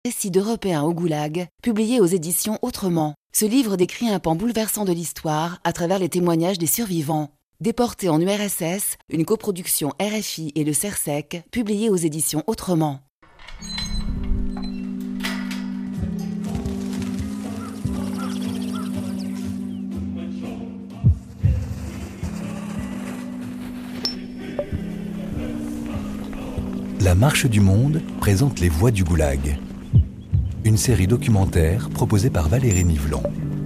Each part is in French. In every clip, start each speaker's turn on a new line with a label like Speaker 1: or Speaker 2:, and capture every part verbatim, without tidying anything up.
Speaker 1: Récits d'Européens au Goulag, publié aux éditions Autrement. Ce livre décrit un pan bouleversant de l'histoire à travers les témoignages des survivants. Déportés en U R S S, une coproduction R F I et le CERSEC, publié aux éditions Autrement.
Speaker 2: La Marche du Monde présente Les Voix du Goulag, une série documentaire proposée par Valérie Nivelon.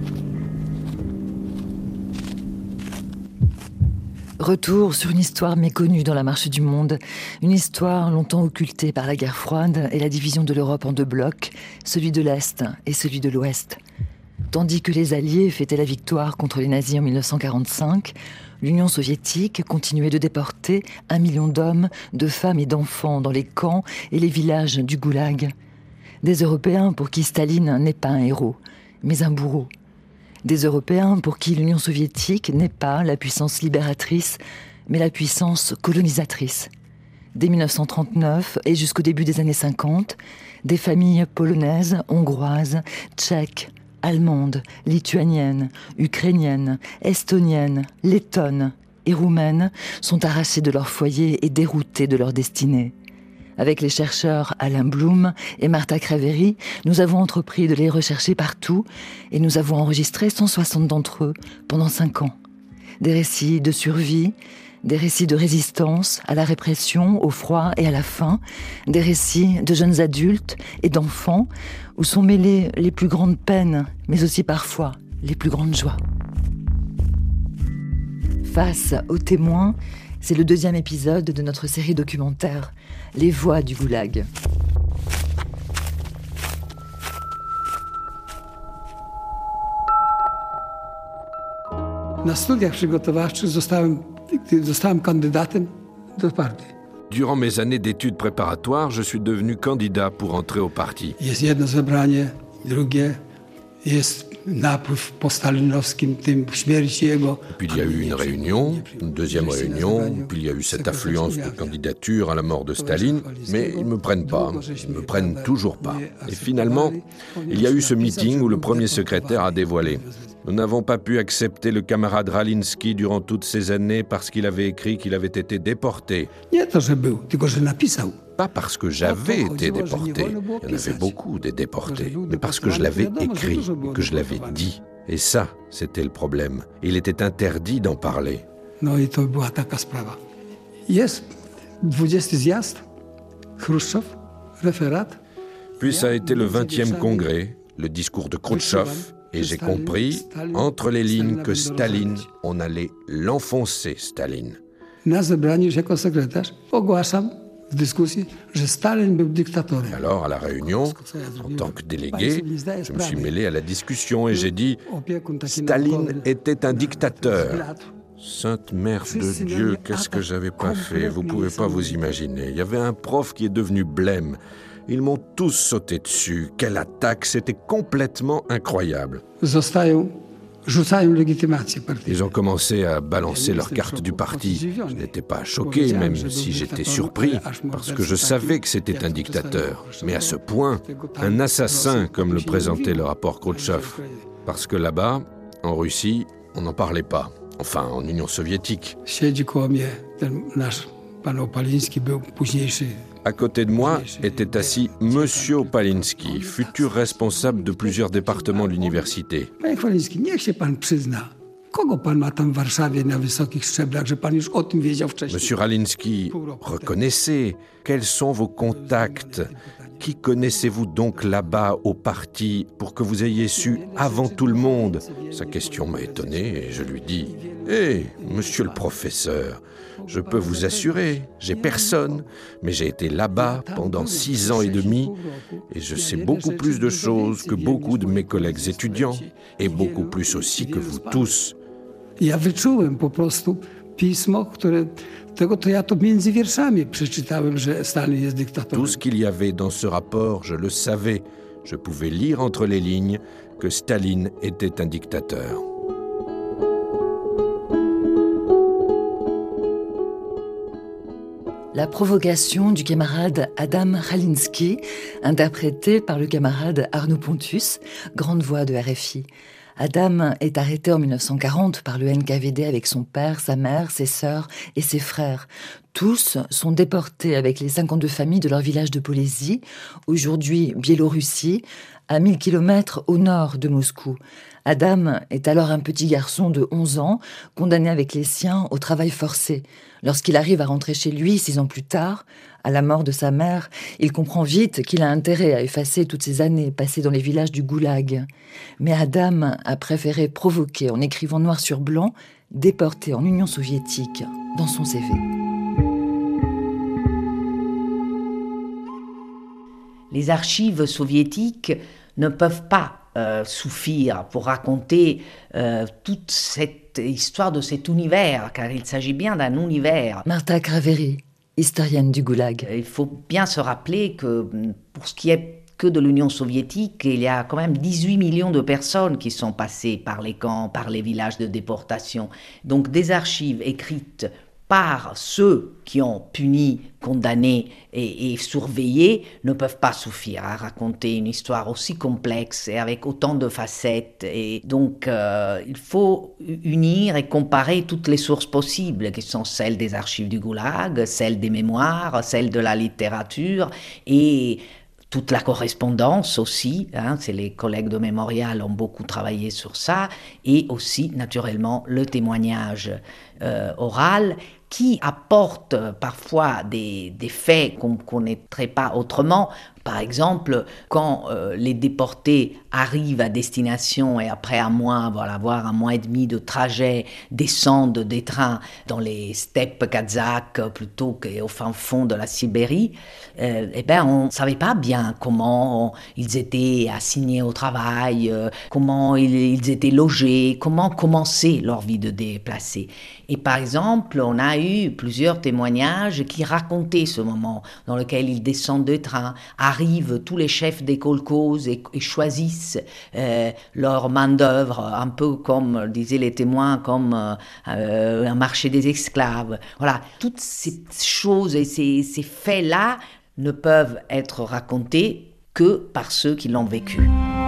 Speaker 3: Retour sur une histoire méconnue dans la Marche du Monde, une histoire longtemps occultée par la guerre froide et la division de l'Europe en deux blocs, celui de l'Est et celui de l'Ouest. Tandis que les Alliés fêtaient la victoire contre les nazis en mille neuf cent quarante-cinq, l'Union soviétique continuait de déporter un million d'hommes, de femmes et d'enfants dans les camps et les villages du Goulag. Des Européens pour qui Staline n'est pas un héros, mais un bourreau. Des Européens pour qui l'Union soviétique n'est pas la puissance libératrice, mais la puissance colonisatrice. Dès mille neuf cent trente-neuf et jusqu'au début des années cinquante, des familles polonaises, hongroises, tchèques, allemandes, lituaniennes, ukrainiennes, estoniennes, lettonnes et roumaines sont arrachées de leur foyer et déroutées de leur destinée. Avec les chercheurs Alain Blum et Marta Kraveri, nous avons entrepris de les rechercher partout et nous avons enregistré cent soixante d'entre eux pendant cinq ans. Des récits de survie, des récits de résistance à la répression, au froid et à la faim, des récits de jeunes adultes et d'enfants où sont mêlées les plus grandes peines, mais aussi parfois les plus grandes joies. Face aux témoins, c'est le deuxième épisode de notre série documentaire « Les Voix du Goulag ».
Speaker 4: Na studiach przygotowawczych zostałem, zostałem kandydatem do partii.
Speaker 5: Durant mes années d'études préparatoires, je suis devenu candidat pour entrer au parti.
Speaker 4: Jest jedno zebranie, drugie, jest napływ po stalinowskim, tym śmierci jego.
Speaker 5: Puis il y a eu une réunion, une deuxième réunion, puis il y a eu cette affluence de candidatures à la mort de Staline, mais ils ne me prennent pas, ils ne me prennent toujours pas. Et finalement, il y a eu ce meeting où le premier secrétaire a dévoilé. Nous n'avons pas pu accepter le camarade Raliński durant toutes ces années parce qu'il avait écrit qu'il avait été déporté.
Speaker 4: Nie to, że był, tylko że napisał.
Speaker 5: Pas parce que j'avais été déporté, il y en avait beaucoup des déportés, mais parce que je l'avais écrit, que je l'avais dit. Et ça, c'était le problème. Il était interdit d'en parler.
Speaker 4: No i to była taka sprawa. Jest dwudziesty zjazd, Chruszczow, referat.
Speaker 5: Puis ça a été le vingtième congrès, le discours de Khrouchtchev, et j'ai compris, entre les lignes, que Staline, on allait l'enfoncer, Staline.
Speaker 4: Na zebraniu jako sekretarz ogłaszam w dyskusji, że Stalin był dyktatorem.
Speaker 5: Alors, à la réunion, en tant que délégué, je me suis mêlé à la discussion et j'ai dit « Staline était un dictateur ». Sainte Mère de Dieu, qu'est-ce que j'avais pas fait, vous pouvez pas vous imaginer. Il y avait un prof qui est devenu blême. Ils m'ont tous sauté dessus. Quelle attaque, c'était complètement incroyable.
Speaker 4: Zostają, rzucają legitymację partii.
Speaker 5: Ils ont commencé à balancer leurs cartes du parti. Je n'étais pas choqué, même si j'étais surpris, parce que je savais que c'était un dictateur. Mais à ce point, un assassin, comme le présentait le rapport Khrouchtchev. Parce que là-bas, en Russie, on n'en parlait pas. Enfin, en Union soviétique.
Speaker 4: Siedzi koło mnie ten nasz pan Opaliński, był późniejszy.
Speaker 5: À côté de moi était assis Monsieur Opaliński, futur responsable de plusieurs départements de l'université.
Speaker 4: Panie Opaliński, niech się pan przyzna. Kogo pan ma tam w Warszawie na wysokich szczeblach, że pan już o tym wiedział wcześniej?
Speaker 5: Monsieur Raliński, reconnaissez, quels sont vos contacts? Qui connaissez-vous donc là-bas au parti pour que vous ayez su avant tout le monde? Sa question m'a étonné et je lui dis « Hé, monsieur le professeur, je peux vous assurer, j'ai personne, mais j'ai été là-bas pendant six ans et demi et je sais beaucoup plus de choses que beaucoup de mes collègues étudiants et beaucoup plus aussi que vous tous. »
Speaker 4: Ja wyczułem po prostu pismo, które tego to ja to między wierszami przeczytałem, że Stalin jest dyktatorem.
Speaker 5: Tout ce qu'il y avait dans ce rapport, je le savais. Je pouvais lire entre les lignes que Staline était un dictateur.
Speaker 3: La provocation du camarade Adam Chalinsky, interprété par le camarade Arnaud Pontus, grande voix de R F I. Adam est arrêté en dix-neuf cent quarante par le N K V D avec son père, sa mère, ses sœurs et ses frères. Tous sont déportés avec les cinquante-deux familles de leur village de Polésie, aujourd'hui Biélorussie, à mille kilomètres au nord de Moscou. Adam est alors un petit garçon de onze ans, condamné avec les siens au travail forcé. Lorsqu'il arrive à rentrer chez lui, six ans plus tard, à la mort de sa mère, il comprend vite qu'il a intérêt à effacer toutes ces années passées dans les villages du goulag. Mais Adam a préféré provoquer en écrivant noir sur blanc « déporté en Union soviétique » dans son C V.
Speaker 6: Les archives soviétiques ne peuvent pas euh, suffire pour raconter euh, toute cette histoire de cet univers, car il s'agit bien d'un univers.
Speaker 3: Marta Kraveri, historienne du goulag.
Speaker 6: Il faut bien se rappeler que pour ce qui est que de l'Union soviétique, il y a quand même dix-huit millions de personnes qui sont passées par les camps, par les villages de déportation. Donc des archives écrites par ceux qui ont puni, condamné et, et surveillé ne peuvent pas suffire à raconter une histoire aussi complexe et avec autant de facettes. Et donc, euh, il faut unir et comparer toutes les sources possibles, qui sont celles des archives du Goulag, celles des mémoires, celles de la littérature et toute la correspondance aussi, hein, c'est les collègues de Mémorial ont beaucoup travaillé sur ça, et aussi, naturellement, le témoignage euh, oral, qui apporte parfois des, des faits qu'on ne connaîtrait pas autrement. Par exemple, quand euh, les déportés arrivent à destination et après un mois, voilà, voire un mois et demi de trajet, descendent des trains dans les steppes kazakhs plutôt qu'au fin fond de la Sibérie, euh, eh ben, on ne savait pas bien comment ils étaient assignés au travail, euh, comment ils, ils étaient logés, comment commençait leur vie de déplacés. Et par exemple, on a eu plusieurs témoignages qui racontaient ce moment dans lequel ils descendent des trains, arrivent tous les chefs des kolkhozes et, et choisissent euh, leur main-d'œuvre, un peu comme disaient les témoins, comme euh, un marché des esclaves. Voilà, toutes ces choses et ces, ces faits-là ne peuvent être racontés que par ceux qui l'ont vécu.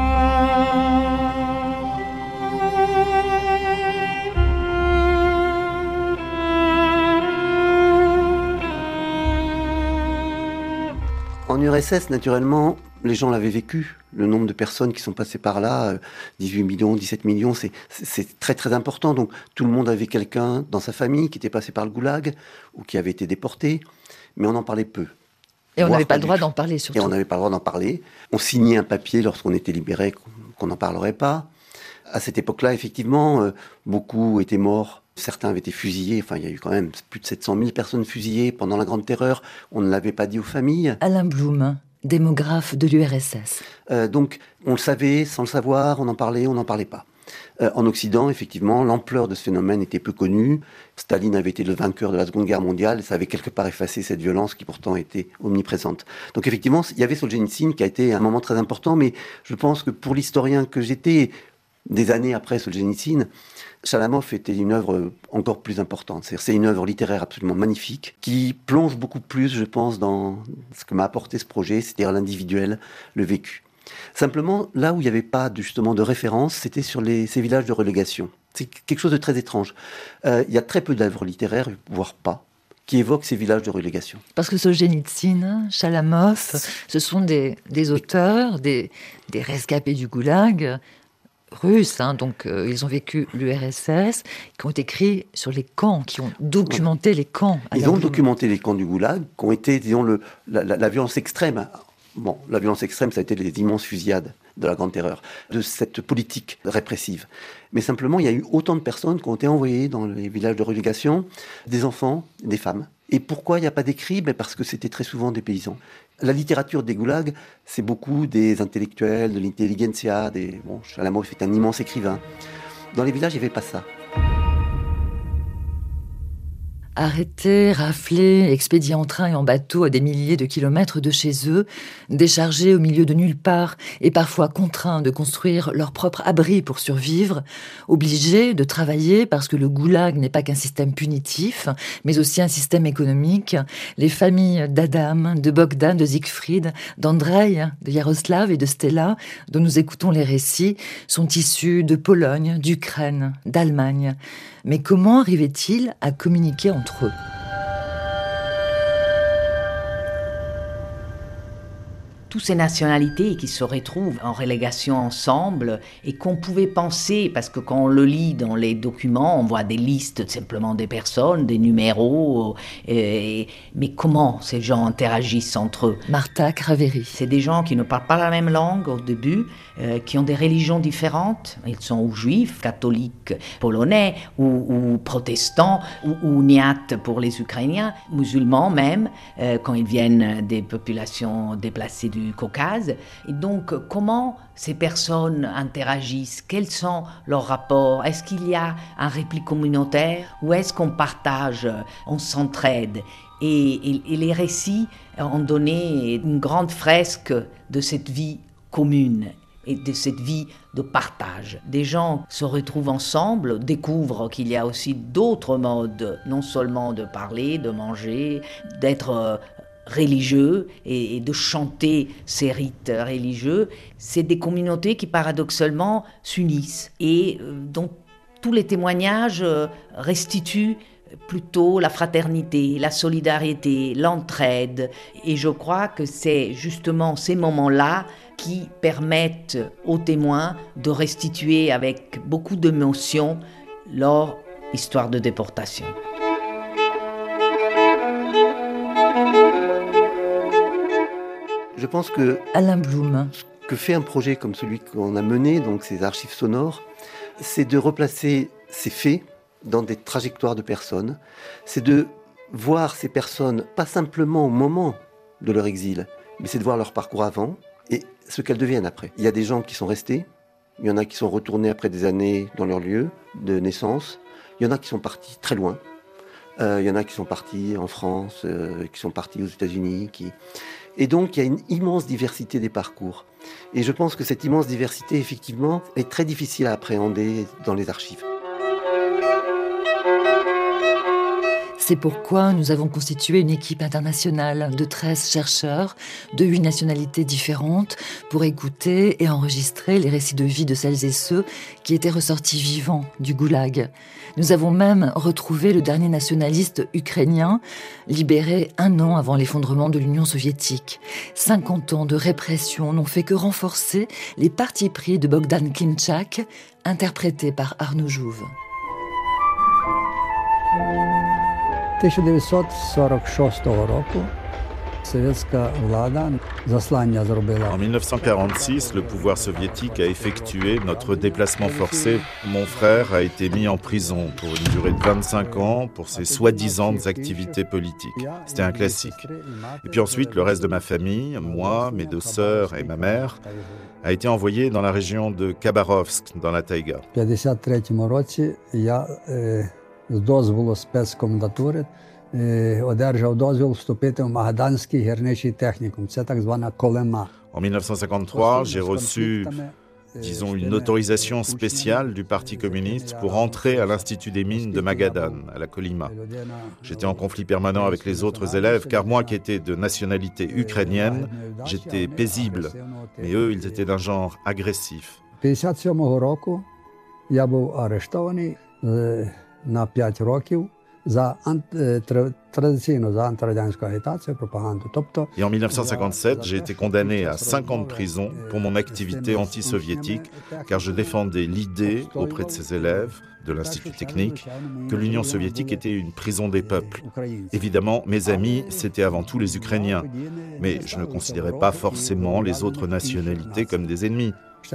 Speaker 7: En U R S S, naturellement, les gens l'avaient vécu. Le nombre de personnes qui sont passées par là, dix-huit millions, dix-sept millions, c'est, c'est très très important. Donc tout le monde avait quelqu'un dans sa famille qui était passé par le goulag ou qui avait été déporté, mais on en parlait peu.
Speaker 3: Et on n'avait pas le droit d'en parler, surtout.
Speaker 7: Et on n'avait pas le droit d'en parler. On signait un papier lorsqu'on était libéré qu'on n'en parlerait pas. À cette époque-là, effectivement, beaucoup étaient morts. Certains avaient été fusillés. Enfin, il y a eu quand même plus de sept cent mille personnes fusillées pendant la Grande Terreur. On ne l'avait pas dit aux familles.
Speaker 3: Alain Blum, démographe de l'U R S S.
Speaker 7: Euh, donc, on le savait, sans le savoir, on en parlait, on n'en parlait pas. Euh, en Occident, effectivement, l'ampleur de ce phénomène était peu connue. Staline avait été le vainqueur de la Seconde Guerre mondiale et ça avait quelque part effacé cette violence qui pourtant était omniprésente. Donc effectivement, il y avait Solzhenitsyn qui a été un moment très important, mais je pense que pour l'historien que j'étais, des années après Solzhenitsyn, Chalamov était une œuvre encore plus importante. C'est-à-dire, c'est une œuvre littéraire absolument magnifique qui plonge beaucoup plus, je pense, dans ce que m'a apporté ce projet, c'est-à-dire l'individuel, le vécu. Simplement, là où il n'y avait pas de, justement de référence, c'était sur les, ces villages de relégation. C'est quelque chose de très étrange. Euh, il y a très peu d'œuvres littéraires, voire pas, qui évoquent ces villages de relégation.
Speaker 3: Parce que Solzhenitsyn, Chalamov, ce sont des, des auteurs, des, des rescapés du goulag, russes, hein, donc euh, ils ont vécu l'U R S S, qui ont écrit sur les camps, qui ont documenté les camps.
Speaker 7: Ils ont documenté les camps du goulag, qui ont été, disons, le, la, la, la violence extrême. Bon, la violence extrême, ça a été les immenses fusillades de la Grande Terreur, de cette politique répressive. Mais simplement, il y a eu autant de personnes qui ont été envoyées dans les villages de relégation, des enfants, des femmes. Et pourquoi il n'y a pas d'écrit ? Ben parce que c'était très souvent des paysans. La littérature des goulags, c'est beaucoup des intellectuels, de l'intelligentsia, des... Bon, Chalamov est un immense écrivain. Dans les villages, il n'y avait pas ça.
Speaker 3: Arrêtés, raflés, expédiés en train et en bateau à des milliers de kilomètres de chez eux, déchargés au milieu de nulle part et parfois contraints de construire leur propre abri pour survivre, obligés de travailler parce que le goulag n'est pas qu'un système punitif, mais aussi un système économique, les familles d'Adam, de Bogdan, de Siegfried, d'Andrei, de Yaroslav et de Stella, dont nous écoutons les récits, sont issus de Pologne, d'Ukraine, d'Allemagne. Mais comment arrivaient-ils à communiquer entre eux ?
Speaker 6: Toutes ces nationalités qui se retrouvent en relégation ensemble et qu'on pouvait penser, parce que quand on le lit dans les documents, on voit des listes simplement des personnes, des numéros, et, mais comment ces gens interagissent entre eux ?
Speaker 3: Marta Craveri.
Speaker 6: C'est des gens qui ne parlent pas la même langue au début, euh, qui ont des religions différentes. Ils sont ou juifs, catholiques, polonais, ou, ou protestants, ou, ou niates pour les Ukrainiens, musulmans même, euh, quand ils viennent des populations déplacées du du Caucase. Et donc, comment ces personnes interagissent? Quels sont leurs rapports? Est-ce qu'il y a un repli communautaire ou est-ce qu'on partage, on s'entraide? Et, et, et les récits ont donné une grande fresque de cette vie commune et de cette vie de partage. Des gens se retrouvent ensemble, découvrent qu'il y a aussi d'autres modes, non seulement de parler, de manger, d'être religieux et, et de chanter ces rites religieux. C'est des communautés qui paradoxalement s'unissent et euh, dont tous les témoignages euh, restituent plutôt la fraternité, la solidarité, l'entraide. Et je crois que c'est justement ces moments-là qui permettent aux témoins de restituer avec beaucoup d'émotion leur histoire de déportation.
Speaker 7: Je pense que
Speaker 3: Alain Blum.
Speaker 7: Ce que fait un projet comme celui qu'on a mené, donc ces archives sonores, c'est de replacer ces faits dans des trajectoires de personnes. C'est de voir ces personnes, pas simplement au moment de leur exil, mais c'est de voir leur parcours avant et ce qu'elles deviennent après. Il y a des gens qui sont restés, il y en a qui sont retournés après des années dans leur lieu de naissance, il y en a qui sont partis très loin, euh, il y en a qui sont partis en France, euh, qui sont partis aux États-Unis, qui... Et donc, il y a une immense diversité des parcours. Et je pense que cette immense diversité, effectivement, est très difficile à appréhender dans les archives.
Speaker 3: C'est pourquoi nous avons constitué une équipe internationale de treize chercheurs de huit nationalités différentes pour écouter et enregistrer les récits de vie de celles et ceux qui étaient ressortis vivants du goulag. Nous avons même retrouvé le dernier nationaliste ukrainien, libéré un an avant l'effondrement de l'Union soviétique. cinquante ans de répression n'ont fait que renforcer les partis pris de Bogdan Klimczak, interprété par Arnaud Jouve.
Speaker 8: dix-neuf cent quarante-six roku
Speaker 9: En mille neuf cent quarante-six, le pouvoir soviétique a effectué notre déplacement forcé. Mon frère a été mis en prison pour une durée de vingt-cinq ans pour ses soi-disant activités politiques. C'était un classique. Et puis ensuite, le reste de ma famille, moi, mes deux sœurs et ma mère, a été envoyé dans la région de Khabarovsk, dans la taïga.
Speaker 8: В п'ятдесят третьому році я з дозволу спецкомендатури одержав дозвіл вступити в Магаданський гірничий технікум. Це так звана колема.
Speaker 9: En mille neuf cent cinquante-trois, j'ai reçu, disons, une autorisation spéciale du Parti communiste pour entrer à l'Institut des mines de Magadan, à la Kolyma. J'étais en conflit permanent avec les autres élèves, car moi qui étais de nationalité ukrainienne, j'étais paisible, mais eux, ils étaient d'un genre agressif.
Speaker 8: п'ятдесят сьомого року я був арештований на п'ять років за традиційно за антирадянську агітацію, пропаганду. Тобто
Speaker 9: Et en mille neuf cent cinquante-sept, j'ai été condamné à cinq ans de prison pour mon activité anti-soviétique, car je défendais l'idée auprès de ces élèves de l'Institut technique que l'Union soviétique était une prison des peuples. Évidemment, mes amis, c'était avant tout les Ukrainiens, mais je ne considérais pas forcément les autres nationalités comme des ennemis.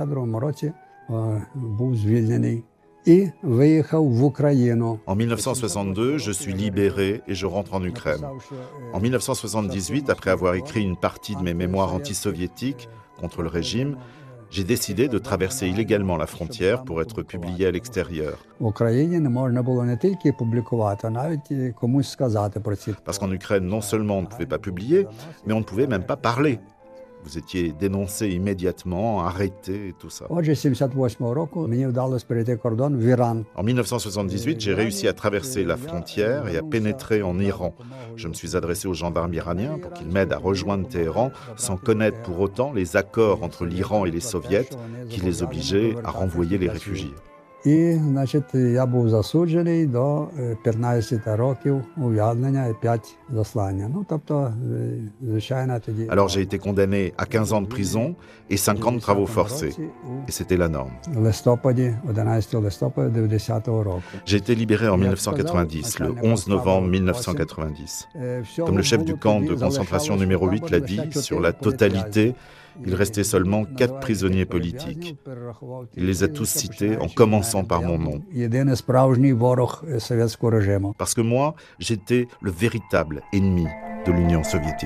Speaker 9: En mille neuf cent soixante-deux, je suis libéré et je rentre en Ukraine. En mille neuf cent soixante-dix-huit, après avoir écrit une partie de mes mémoires anti-soviétiques contre le régime, j'ai décidé de traverser illégalement la frontière pour être publié à l'extérieur. Parce qu'en Ukraine, non seulement on ne pouvait pas publier, mais on ne pouvait même pas parler. Vous étiez dénoncé immédiatement, arrêté et tout ça. En dix-neuf cent soixante-dix-huit, j'ai réussi à traverser la frontière et à pénétrer en Iran. Je me suis adressé aux gendarmes iraniens pour qu'ils m'aident à rejoindre Téhéran, sans connaître pour autant les accords entre l'Iran et les soviets qui les obligeaient à renvoyer les réfugiés.
Speaker 8: І, значить, я був засуджений до п'ятнадцять років ув'язнення і п'ять заслання. Ну, тобто, звичайно, тоді...
Speaker 9: Alors j'ai été condamné à quinze ans de prison et cinq ans de travaux forcés. Et c'était la norme.
Speaker 8: листопаді, одинадцятого листопада дев'яностого року.
Speaker 9: J'ai été libéré en dix-neuf cent quatre-vingt-dix, le onze novembre dix-neuf cent quatre-vingt-dix. Comme le chef du camp de concentration numéro huit l'a dit, sur la totalité, il restait seulement quatre prisonniers politiques. Il les a tous cités en commençant par mon nom. Parce que moi, j'étais le véritable ennemi de l'Union soviétique.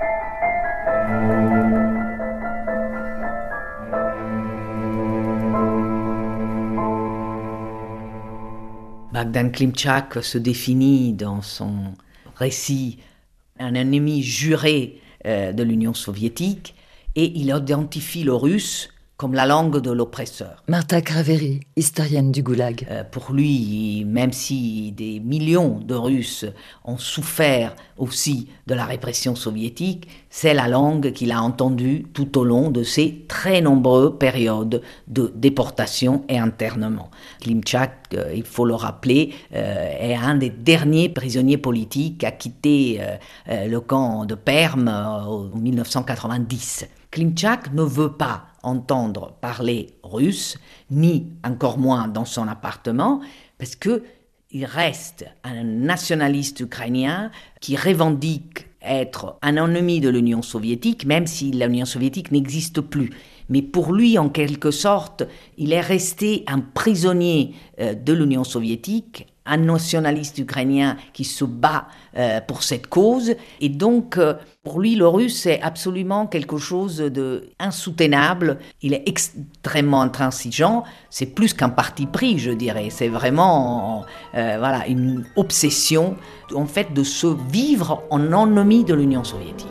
Speaker 6: Bogdan Klimtchak se définit dans son récit un ennemi juré euh, de l'Union soviétique. Et il identifie le russe comme la langue de l'oppresseur.
Speaker 3: Marta Kraveri, historienne du Goulag.
Speaker 6: Euh, pour lui, même si des millions de Russes ont souffert aussi de la répression soviétique, c'est la langue qu'il a entendue tout au long de ces très nombreuses périodes de déportation et internement. Klimtchak, euh, il faut le rappeler, euh, est un des derniers prisonniers politiques à quitter euh, euh, le camp de Perm euh, en dix-neuf cent quatre-vingt-dix. Klimtchak ne veut pas entendre parler russe, ni encore moins dans son appartement, parce qu'il reste un nationaliste ukrainien qui revendique être un ennemi de l'Union soviétique, même si l'Union soviétique n'existe plus. Mais pour lui, en quelque sorte, il est resté un prisonnier de l'Union soviétique, un nationaliste ukrainien qui se bat euh, pour cette cause. Et donc, euh, pour lui, le russe est absolument quelque chose d'insoutenable. Il est extrêmement intransigeant. C'est plus qu'un parti pris, je dirais. C'est vraiment euh, voilà, une obsession, en fait, de se vivre en ennemi de l'Union soviétique.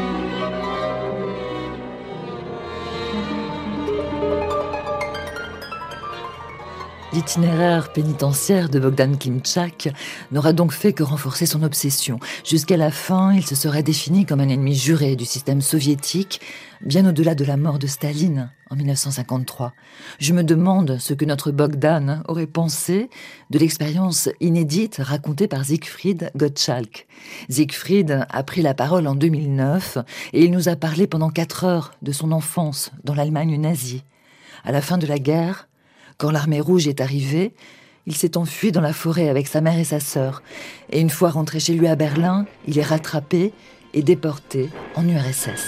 Speaker 3: L'itinéraire pénitentiaire de Bogdan Klimtchak n'aura donc fait que renforcer son obsession. Jusqu'à la fin, il se serait défini comme un ennemi juré du système soviétique, bien au-delà de la mort de Staline en dix-neuf cent cinquante-trois. Je me demande ce que notre Bogdan aurait pensé de l'expérience inédite racontée par Siegfried Gottschalk. Siegfried a pris la parole en deux mille neuf et il nous a parlé pendant quatre heures de son enfance dans l'Allemagne nazie. À la fin de la guerre, quand l'armée rouge est arrivée, il s'est enfui dans la forêt avec sa mère et sa sœur. Et une fois rentré chez lui à Berlin, il est rattrapé et déporté en U R S S.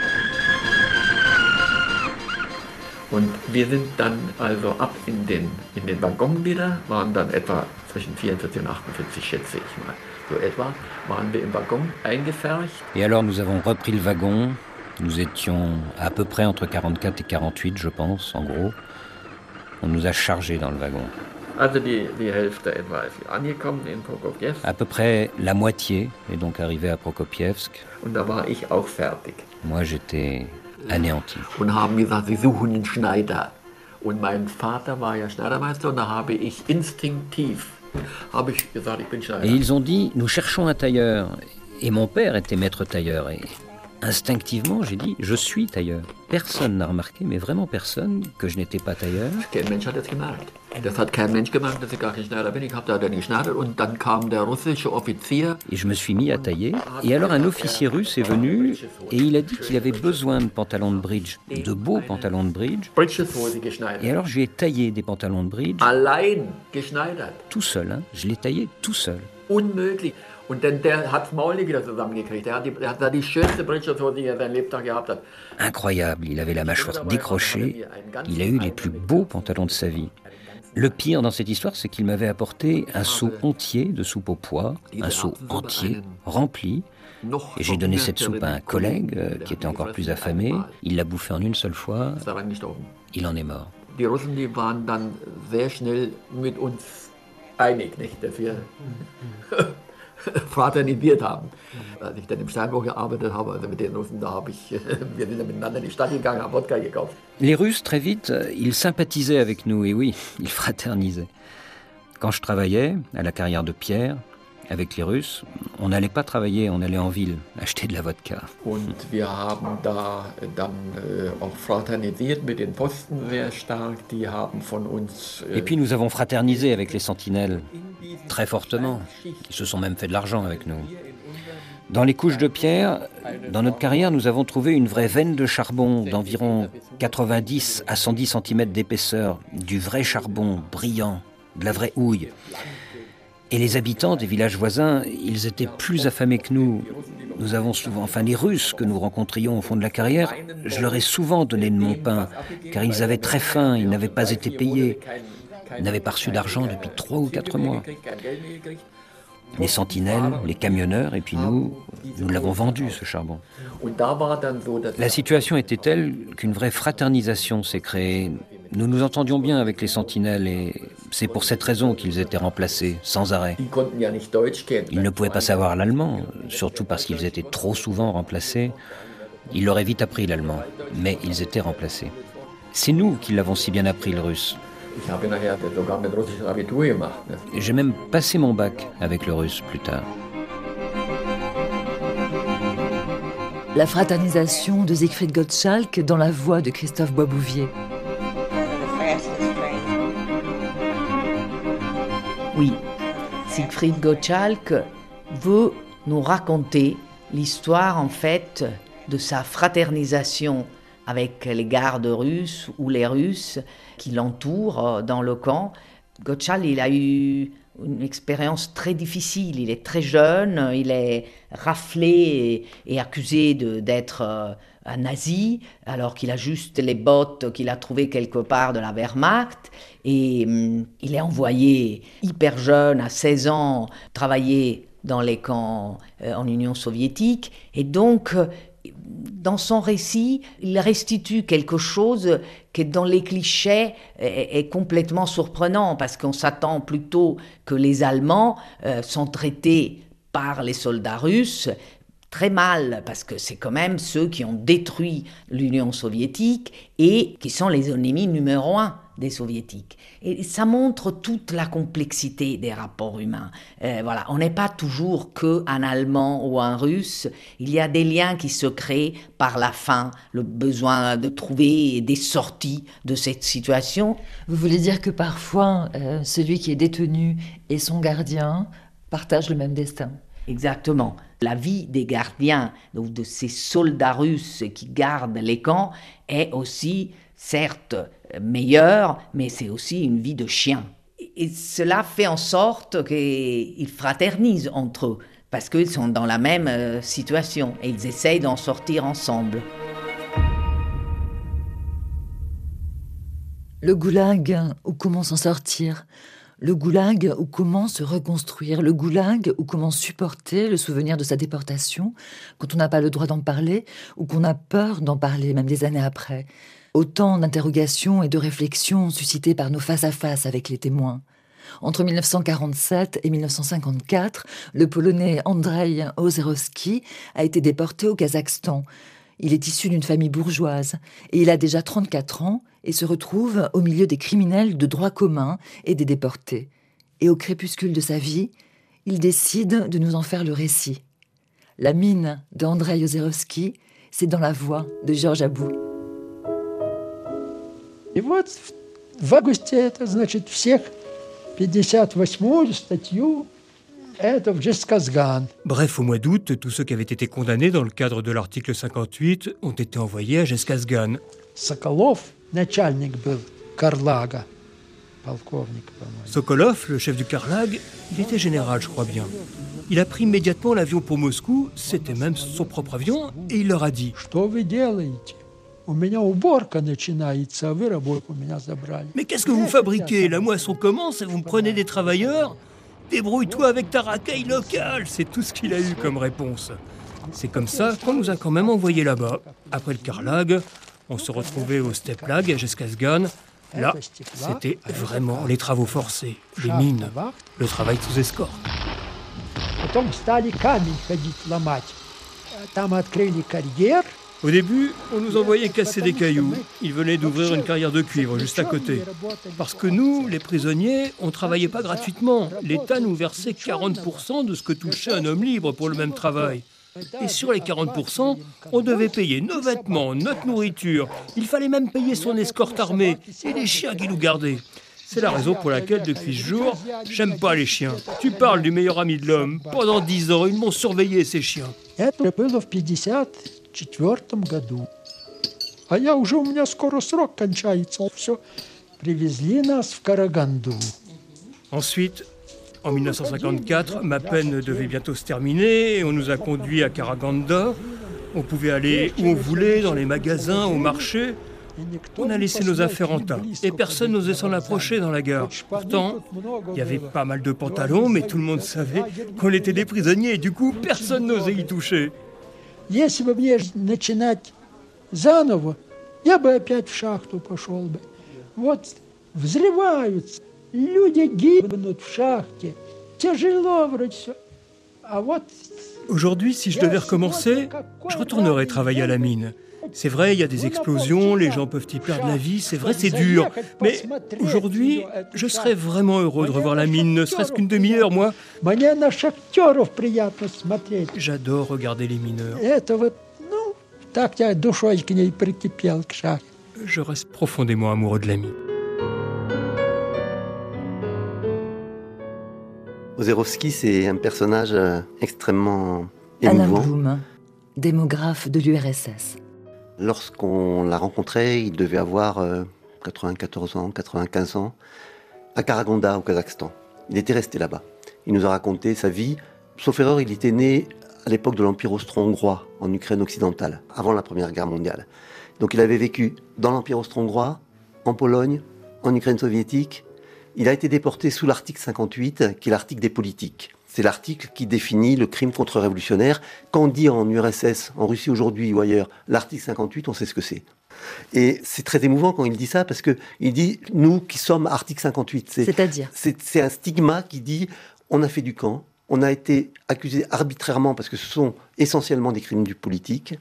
Speaker 10: Und wir sind dann also ab in den, in den Waggon wieder, waren dann etwa zwischen vierundvierzig und achtundvierzig, schätze ich mal. So etwa waren wir im Waggon eingepfercht.
Speaker 11: Et alors nous avons repris le wagon. Nous étions à peu près entre quarante-quatre et quarante-huit, je pense, en gros. On nous a chargés dans le wagon.
Speaker 10: Also die, die Hälfte etwa ist angekommen in Prokopjewsk.
Speaker 11: À peu près la moitié est donc arrivée à Prokopjewsk.
Speaker 10: Und da war ich auch fertig.
Speaker 11: Moi, j'étais anéanti.
Speaker 10: Und haben gesagt, sie suchen einen Schneider. Und mein Vater war ja Schneidermeister und da habe ich instinktiv, habe ich gesagt, ich bin Schneider.
Speaker 11: Et ils ont dit, nous cherchons un tailleur. Et mon père était maître tailleur. Et instinctivement, j'ai dit, je suis tailleur. Personne n'a remarqué, mais vraiment personne, que je n'étais pas tailleur.
Speaker 10: Kein Mensch hat das gemerkt. Das hat kein Mensch gemerkt, dass ich gar kein Schneider bin. Ich habe da dann geschneidert und dann kam der russische Offizier.
Speaker 11: Et je me suis mis à tailler. Et alors un officier russe est venu et il a dit qu'il avait besoin de pantalons de bridge, de beaux pantalons de bridge. Et alors je lui ai taillé des pantalons de bridge.
Speaker 10: Allein geschneidert.
Speaker 11: Tout seul, hein. Je l'ai taillé tout seul.
Speaker 10: Unmöglich. Und dann der hat's Maul wieder zusammengekriegt. Der hat, die, der hat da die schönste Bridgeshose, die er sein Lebtag gehabt hat.
Speaker 11: Incroyable, il avait la mâchoire décrochée. Il a eu les plus beaux pantalons de sa vie. Le pire dans cette histoire, c'est qu'il m'avait apporté un seau entier de soupe au pois, un seau entier, rempli, Et j'ai donné cette soupe à un collègue euh, qui était encore plus affamé. Il l'a bouffé en une seule fois. Il en est mort.
Speaker 10: Die Russen, die waren dann sehr schnell mit uns einig, nicht, dass wir fraternisiert haben. Als ich dann im Steinbruch gearbeitet habe, also mit den Russen, da habe ich, wir sind dann miteinander in die Stadt gegangen, haben Wodka gekauft.
Speaker 11: Les Russes, très vite, ils sympathisaient avec nous, et oui, ils fraternisaient. Quand je travaillais à la carrière de Pierre, avec les Russes, on n'allait pas travailler, on allait en ville, acheter de la vodka.
Speaker 10: Und wir haben da dann äh, auch fraternisiert mit den Posten sehr stark, die haben von uns... Äh,
Speaker 11: Et puis nous avons fraternisé avec les sentinelles, très fortement. Ils se sont même fait de l'argent avec nous. Dans les couches de pierre, dans notre carrière, nous avons trouvé une vraie veine de charbon d'environ quatre-vingt-dix à cent dix centimètres d'épaisseur, du vrai charbon brillant, de la vraie houille. Et les habitants des villages voisins, ils étaient plus affamés que nous. Nous avons souvent, enfin les Russes que nous rencontrions au fond de la carrière, je leur ai souvent donné de mon pain, car ils avaient très faim, ils n'avaient pas été payés. Ils n'avaient pas reçu d'argent depuis trois ou quatre mois. Les sentinelles, les camionneurs, et puis nous, nous l'avons vendu, ce charbon. La situation était telle qu'une vraie fraternisation s'est créée. Nous nous entendions bien avec les sentinelles et c'est pour cette raison qu'ils étaient remplacés, sans arrêt. Ils ne pouvaient pas savoir l'allemand, surtout parce qu'ils étaient trop souvent remplacés. Ils l'auraient vite appris l'allemand, mais ils étaient remplacés. C'est nous qui l'avons si bien appris le russe. J'ai même passé mon bac avec le russe plus tard.
Speaker 3: La fraternisation de Siegfried Gottschalk dans la voix de Christophe Boisbouvier.
Speaker 6: Oui, Siegfried Gottschalk veut nous raconter l'histoire en fait de sa fraternisation avec les gardes russes ou les Russes qui l'entourent dans le camp. Gottschalk, il a eu une expérience très difficile. Il est très jeune, il est raflé et, et accusé de, d'être euh, un nazi, alors qu'il a juste les bottes qu'il a trouvées quelque part de la Wehrmacht. Et hum, il est envoyé hyper jeune, à seize ans, travailler dans les camps euh, en Union soviétique. Et donc, euh, dans son récit, il restitue quelque chose qui, dans les clichés, est, est complètement surprenant, parce qu'on s'attend plutôt que les Allemands euh, sont traités par les soldats russes très mal, parce que c'est quand même ceux qui ont détruit l'Union soviétique et qui sont les ennemis numéro un des soviétiques. Et ça montre toute la complexité des rapports humains. Euh, voilà, on n'est pas toujours qu'un Allemand ou un Russe. Il y a des liens qui se créent par la faim, le besoin de trouver des sorties de cette situation.
Speaker 3: Vous voulez dire que parfois, euh, celui qui est détenu et son gardien partagent le même destin?
Speaker 6: Exactement. La vie des gardiens, donc de ces soldats russes qui gardent les camps, est aussi, certes, meilleure, mais c'est aussi une vie de chien. Et cela fait en sorte qu'ils fraternisent entre eux, parce qu'ils sont dans la même euh, situation, et ils essayent d'en sortir ensemble.
Speaker 3: Le goulag, ou comment s'en sortir ? Le goulag, ou comment se reconstruire? Le goulag, ou comment supporter le souvenir de sa déportation quand on n'a pas le droit d'en parler, ou qu'on a peur d'en parler, même des années après? Autant d'interrogations et de réflexions suscitées par nos face-à-face avec les témoins. Entre mille neuf cent quarante-sept et mille neuf cent cinquante-quatre, le Polonais Andrzej Ozerowski a été déporté au Kazakhstan. Il est issu d'une famille bourgeoise et il a déjà trente-quatre ans et se retrouve au milieu des criminels de droit commun et des déportés. Et au crépuscule de sa vie, il décide de nous en faire le récit. La mine d'Andrzej Ozerowski, c'est dans la voix de Georges Abou.
Speaker 12: И вот в августе это, значит, всех пятьдесят восьмую статью, это в Жесказган.
Speaker 13: Bref, au mois d'août, tous ceux qui avaient été condamnés dans le cadre de l'article cinquante-huit ont été envoyés à Жесказган.
Speaker 12: Соколов, начальник был Карлага, полковник, по-моему.
Speaker 13: Sokolov, le chef du Karlag, il était général, je crois bien. Il a pris immédiatement l'avion pour Moscou, c'était même son propre avion, et il leur a dit «
Speaker 12: Что вы делаете? Mais
Speaker 13: qu'est-ce que vous fabriquez? La moisson commence et vous me prenez des travailleurs? Débrouille-toi avec ta racaille locale, c'est tout ce qu'il a eu comme réponse. C'est comme ça qu'on nous a quand même envoyés là-bas. Après le Karlag, on se retrouvait au Steplag à Jeskasgan. Là, c'était vraiment les travaux forcés, les mines, le travail sous escorte. Au début, on nous envoyait casser des cailloux. Ils venaient d'ouvrir une carrière de cuivre juste à côté. Parce que nous, les prisonniers, on ne travaillait pas gratuitement. L'État nous versait quarante pour cent de ce que touchait un homme libre pour le même travail. Et sur les quarante pour cent, on devait payer nos vêtements, notre nourriture. Il fallait même payer son escorte armée et les chiens qui nous gardaient. C'est la raison pour laquelle, depuis ce jour, j'aime pas les chiens. Tu parles du meilleur ami de l'homme. Pendant dix ans, ils m'ont surveillé, ces chiens.
Speaker 12: четвёртом году. А я уже, у меня скоро срок кончается. Все, привезли нас в Караганду.
Speaker 13: Ensuite, en mille neuf cent cinquante-quatre, ma peine devait bientôt se terminer et on nous a conduits à Karaganda. On pouvait aller où on voulait, dans les magasins, au marché. On a laissé nos affaires en tas et personne n'osait s'en approcher dans la gare. Pourtant, il y avait pas mal de pantalons, mais tout le monde savait qu'on était des prisonniers et du coup, personne n'osait y toucher.
Speaker 12: Если бы мне начинать заново, я бы опять в шахту пошел бы. Вот взрываются, люди гибнут в шахте, тяжело вроде все. А вот...
Speaker 13: Aujourd'hui, si je devais recommencer, je retournerais travailler à la mine. C'est vrai, il y a des explosions, les gens peuvent y perdre la vie, c'est vrai, c'est dur. Mais aujourd'hui, je serais vraiment heureux de revoir la mine, ne serait-ce qu'une demi-heure, moi. J'adore regarder les mineurs. Je reste profondément amoureux de la mine.
Speaker 7: Ozerowski, c'est un personnage extrêmement
Speaker 3: Alain
Speaker 7: émouvant.
Speaker 3: Blum, démographe de l'U R S S.
Speaker 7: Lorsqu'on l'a rencontré, il devait avoir euh, quatre-vingt-quatorze ans, quatre-vingt-quinze ans, à Karaganda, au Kazakhstan. Il était resté là-bas. Il nous a raconté sa vie. Sauf erreur, il était né à l'époque de l'Empire austro-hongrois, en Ukraine occidentale, avant la Première Guerre mondiale. Donc il avait vécu dans l'Empire austro-hongrois, en Pologne, en Ukraine soviétique. Il a été déporté sous l'article cinquante-huit, qui est l'article des politiques. C'est l'article qui définit le crime contre-révolutionnaire. Quand on dit en U R S S, en Russie aujourd'hui ou ailleurs, l'article cinquante-huit, on sait ce que c'est. Et c'est très émouvant quand il dit ça, parce qu'il dit, nous qui sommes article cinquante-huit. C'est,
Speaker 3: C'est-à-dire
Speaker 7: c'est, c'est un stigma qui dit, on a fait du camp, on a été accusé arbitrairement, parce que ce sont essentiellement des crimes du politique.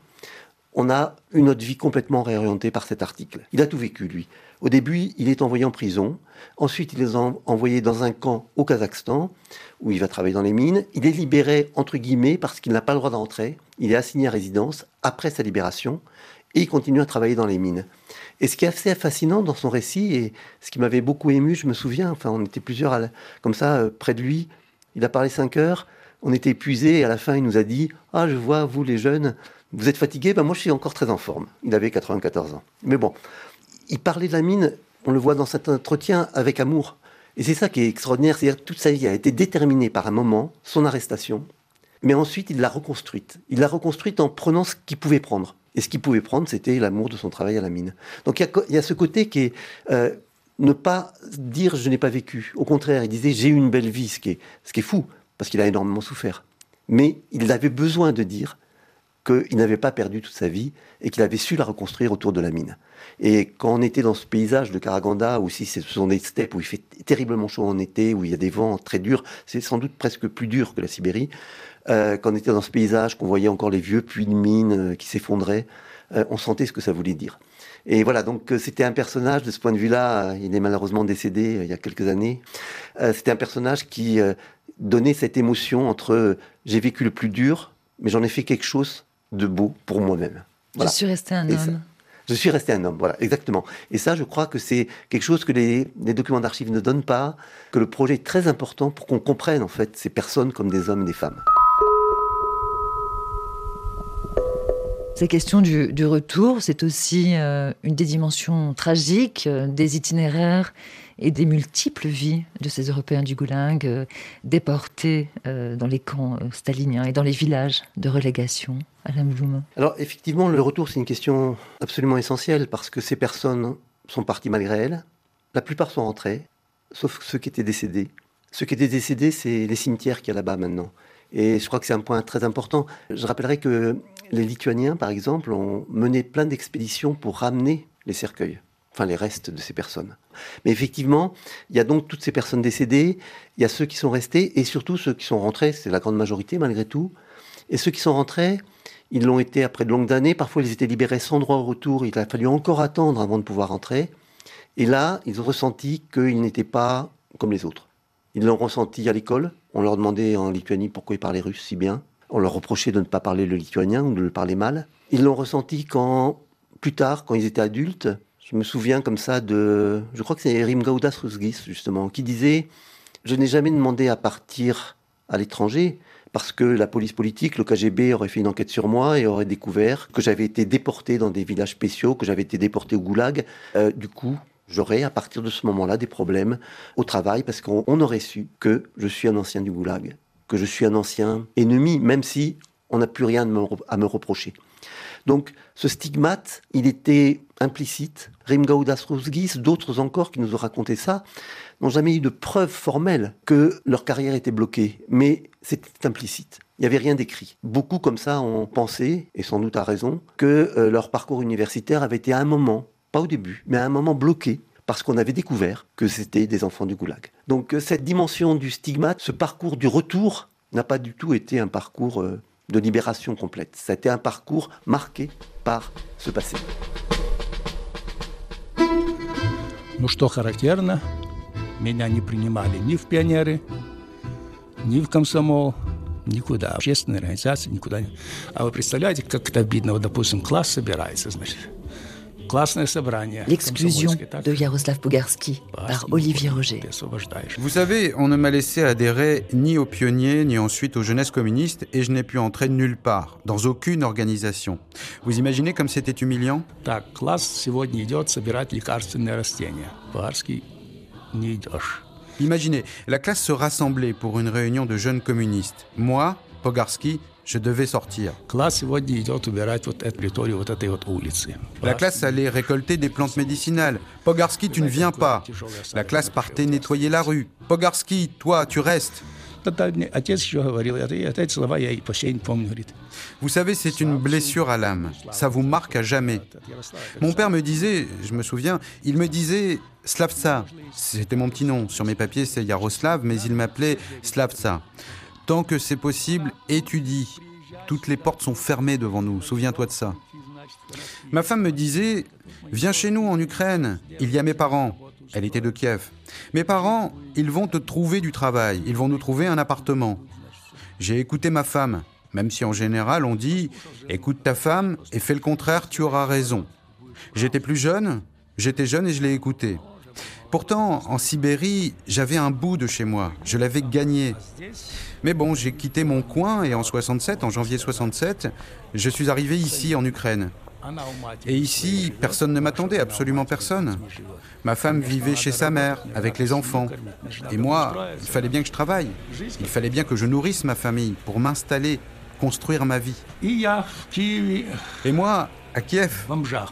Speaker 7: On a une autre vie complètement réorientée par cet article. Il a tout vécu, lui. Au début, il est envoyé en prison. Ensuite, il est en- envoyé dans un camp au Kazakhstan, où il va travailler dans les mines. Il est libéré, entre guillemets, parce qu'il n'a pas le droit d'entrer. Il est assigné à résidence après sa libération. Et il continue à travailler dans les mines. Et ce qui est assez fascinant dans son récit, et ce qui m'avait beaucoup ému, je me souviens, enfin, on était plusieurs à la- comme ça, euh, près de lui. Il a parlé cinq heures. On était épuisés. Et à la fin, il nous a dit « Ah, je vois, vous les jeunes, vous êtes fatigués, ben moi je suis encore très en forme. » Il avait quatre-vingt-quatorze ans. Mais bon, il parlait de la mine, on le voit dans cet entretien, avec amour. Et c'est ça qui est extraordinaire, c'est-à-dire que toute sa vie a été déterminée par un moment, son arrestation, mais ensuite il l'a reconstruite. Il l'a reconstruite en prenant ce qu'il pouvait prendre. Et ce qu'il pouvait prendre, c'était l'amour de son travail à la mine. Donc il y a, il y a ce côté qui est... Euh, ne pas dire « je n'ai pas vécu ». Au contraire, il disait « j'ai eu une belle vie », ce qui est, ce qui est fou, parce qu'il a énormément souffert. Mais il avait besoin de dire qu'il n'avait pas perdu toute sa vie et qu'il avait su la reconstruire autour de la mine. Et quand on était dans ce paysage de Karaganda, où si ce sont des steppes où il fait terriblement chaud en été, où il y a des vents très durs, c'est sans doute presque plus dur que la Sibérie, euh, quand on était dans ce paysage, qu'on voyait encore les vieux puits de mine euh, qui s'effondraient, euh, on sentait ce que ça voulait dire. Et voilà, donc euh, c'était un personnage, de ce point de vue-là, euh, il est malheureusement décédé euh, il y a quelques années, euh, c'était un personnage qui euh, donnait cette émotion entre euh, j'ai vécu le plus dur, mais j'en ai fait quelque chose de beau pour moi-même. Voilà.
Speaker 3: Je suis resté un
Speaker 7: Et
Speaker 3: homme.
Speaker 7: ça, je suis resté un homme, voilà, exactement. Et ça, je crois que c'est quelque chose que les, les documents d'archives ne donnent pas, que le projet est très important pour qu'on comprenne, en fait, ces personnes comme des hommes et des femmes.
Speaker 3: Ces questions du, du retour, c'est aussi euh, une des dimensions tragiques euh, des itinéraires et des multiples vies de ces Européens du Goulag, euh, déportés euh, dans les camps euh, staliniens et dans les villages de relégation. Alain Blum.
Speaker 7: Alors, effectivement, le retour, c'est une question absolument essentielle, parce que ces personnes sont parties malgré elles. La plupart sont rentrés, sauf ceux qui étaient décédés. Ceux qui étaient décédés, c'est les cimetières qu'il y a là-bas maintenant. Et je crois que c'est un point très important. Je rappellerai que les Lituaniens, par exemple, ont mené plein d'expéditions pour ramener les cercueils, enfin les restes de ces personnes. Mais effectivement, il y a donc toutes ces personnes décédées, il y a ceux qui sont restés, et surtout ceux qui sont rentrés, c'est la grande majorité malgré tout. Et ceux qui sont rentrés, ils l'ont été après de longues années, parfois ils étaient libérés sans droit au retour, il a fallu encore attendre avant de pouvoir rentrer. Et là, ils ont ressenti qu'ils n'étaient pas comme les autres. Ils l'ont ressenti à l'école, on leur demandait en Lituanie pourquoi ils parlaient russe si bien, on leur reprochait de ne pas parler le lituanien ou de le parler mal. Ils l'ont ressenti quand, plus tard, quand ils étaient adultes. Je me souviens comme ça de... Je crois que c'est Rimgaudas Rusgis, justement, qui disait « Je n'ai jamais demandé à partir à l'étranger parce que la police politique, le K G B, aurait fait une enquête sur moi et aurait découvert que j'avais été déporté dans des villages spéciaux, que j'avais été déporté au goulag. Euh, du coup, j'aurais, à partir de ce moment-là, des problèmes au travail parce qu'on on aurait su que je suis un ancien du goulag, que je suis un ancien ennemi, même si on n'a plus rien à me, à me reprocher. » Donc, ce stigmate, il était implicite. Rimgaudas Rusgis, d'autres encore qui nous ont raconté ça, n'ont jamais eu de preuve formelle que leur carrière était bloquée. Mais c'était implicite. Il n'y avait rien d'écrit. Beaucoup comme ça ont pensé, et sans doute à raison, que euh, leur parcours universitaire avait été à un moment, pas au début, mais à un moment bloqué, parce qu'on avait découvert que c'était des enfants du goulag. Donc euh, cette dimension du stigmate, ce parcours du retour, n'a pas du tout été un parcours... Euh, de libération complète. Ça a été un parcours marqué par ce passé.
Speaker 14: Ну что характерно, меня не принимали ни в пионеры, ни в комсомол, никуда. Общественные организации, никуда. А вы представляете, как это обидно, вот, допустим, класс собирается, значит.
Speaker 3: L'exclusion de Jaroslav Pogarski par Olivier Roger.
Speaker 15: Vous savez, on ne m'a laissé adhérer ni aux pionniers, ni ensuite aux jeunesses communistes, et je n'ai pu entrer nulle part, dans aucune organisation. Vous imaginez comme c'était humiliant ? Imaginez, la classe se rassemblait pour une réunion de jeunes communistes. Moi, Pogarski, je devais sortir. La classe allait récolter des plantes médicinales. Pogarski, tu ne viens pas. La classe partait nettoyer la rue. Pogarski, toi, tu restes. Vous savez, c'est une blessure à l'âme. Ça vous marque à jamais. Mon père me disait, je me souviens, il me disait Slavtsa. C'était mon petit nom. Sur mes papiers, c'est Yaroslav, mais il m'appelait Slavtsa. Tant que c'est possible, étudie. Toutes les portes sont fermées devant nous, souviens-toi de ça. Ma femme me disait, viens chez nous en Ukraine, il y a mes parents. Elle était de Kiev. Mes parents, ils vont te trouver du travail, ils vont nous trouver un appartement. J'ai écouté ma femme, même si en général on dit, écoute ta femme et fais le contraire, tu auras raison. J'étais plus jeune, j'étais jeune et je l'ai écouté. Pourtant, en Sibérie, j'avais un bout de chez moi, je l'avais gagné. Mais bon, j'ai quitté mon coin et en soixante-sept, en janvier soixante-sept, je suis arrivé ici en Ukraine. Et ici, personne ne m'attendait, absolument personne. Ma femme vivait chez sa mère, avec les enfants. Et moi, il fallait bien que je travaille. Il fallait bien que je nourrisse ma famille pour m'installer, construire ma vie. Et moi, à Kiev,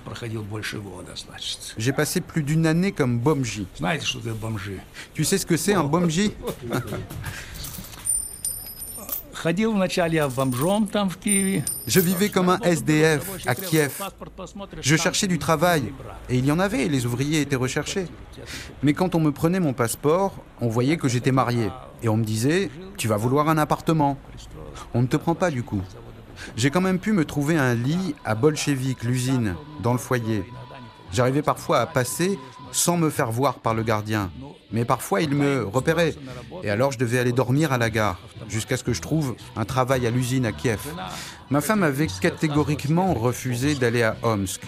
Speaker 15: j'ai passé plus d'une année comme bomji. Tu sais ce que c'est un bomji ? Je vivais comme un S D F à Kiev. Je cherchais du travail. Et il y en avait, et les ouvriers étaient recherchés. Mais quand on me prenait mon passeport, on voyait que j'étais marié. Et on me disait, tu vas vouloir un appartement. On ne te prend pas du coup. J'ai quand même pu me trouver un lit à Bolchevique, l'usine, dans le foyer. J'arrivais parfois à passer sans me faire voir par le gardien. Mais parfois, il me repérait. Et alors, je devais aller dormir à la gare, jusqu'à ce que je trouve un travail à l'usine à Kiev. Ma femme avait catégoriquement refusé d'aller à Omsk.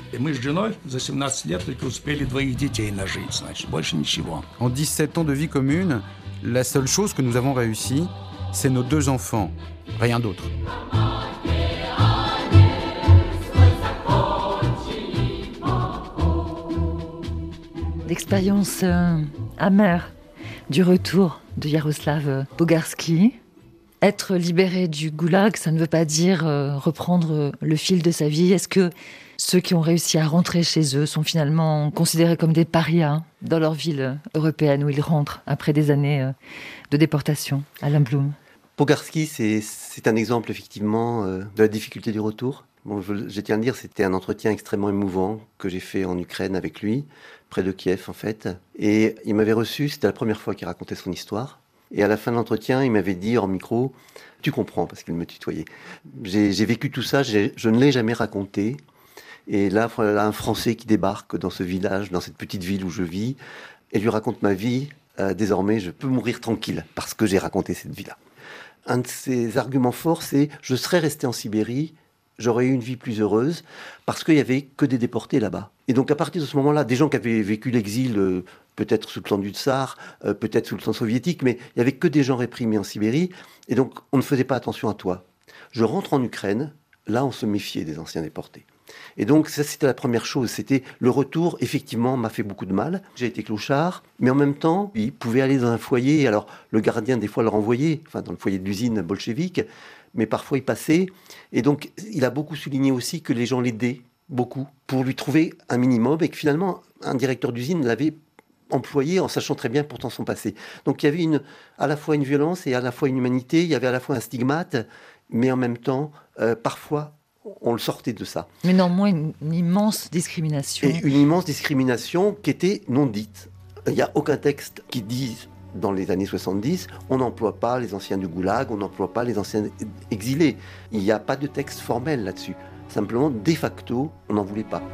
Speaker 15: En dix-sept ans de vie commune, la seule chose que nous avons réussi, c'est nos deux enfants. Rien d'autre.
Speaker 3: L'expérience euh, amère du retour de Jaroslav Pogarski. Être libéré du goulag, ça ne veut pas dire euh, reprendre le fil de sa vie. Est-ce que ceux qui ont réussi à rentrer chez eux sont finalement considérés comme des parias dans leur ville européenne où ils rentrent après des années euh, de déportation ? Alain Blum.
Speaker 7: Pogarski, c'est, c'est un exemple effectivement euh, de la difficulté du retour. Bon, je, je tiens à le dire, c'était un entretien extrêmement émouvant que j'ai fait en Ukraine avec lui, près de Kiev en fait. Et il m'avait reçu, c'était la première fois qu'il racontait son histoire. Et à la fin de l'entretien, il m'avait dit hors micro, tu comprends, parce qu'il me tutoyait. J'ai, j'ai vécu tout ça, j'ai, je ne l'ai jamais raconté. Et là, voilà un Français qui débarque dans ce village, dans cette petite ville où je vis, et lui raconte ma vie. Euh, désormais, je peux mourir tranquille parce que j'ai raconté cette vie-là. Un de ses arguments forts, c'est « je serais resté en Sibérie, j'aurais eu une vie plus heureuse parce qu'il n'y avait que des déportés là-bas ». Et donc à partir de ce moment-là, des gens qui avaient vécu l'exil, euh, peut-être sous le temps du tsar, euh, peut-être sous le temps soviétique, mais il n'y avait que des gens réprimés en Sibérie, et donc on ne faisait pas attention à toi. Je rentre en Ukraine, là on se méfiait des anciens déportés. Et donc ça c'était la première chose, c'était le retour, effectivement, m'a fait beaucoup de mal. J'ai été clochard, mais en même temps, il pouvait aller dans un foyer, alors le gardien des fois le renvoyait, enfin dans le foyer de l'usine bolchevique, mais parfois il passait. Et donc il a beaucoup souligné aussi que les gens l'aidaient, beaucoup, pour lui trouver un minimum, et que finalement un directeur d'usine l'avait employé en sachant très bien pourtant son passé. Donc il y avait une, à la fois une violence et à la fois une humanité, il y avait à la fois un stigmate, mais en même temps, euh, parfois, on le sortait de ça.
Speaker 3: Mais néanmoins, une, une immense discrimination.
Speaker 7: Et une immense discrimination qui était non dite. Il n'y a aucun texte qui dise, dans les années soixante-dix, on n'emploie pas les anciens du goulag, on n'emploie pas les anciens exilés. Il n'y a pas de texte formel là-dessus. Simplement, de facto, on n'en voulait pas.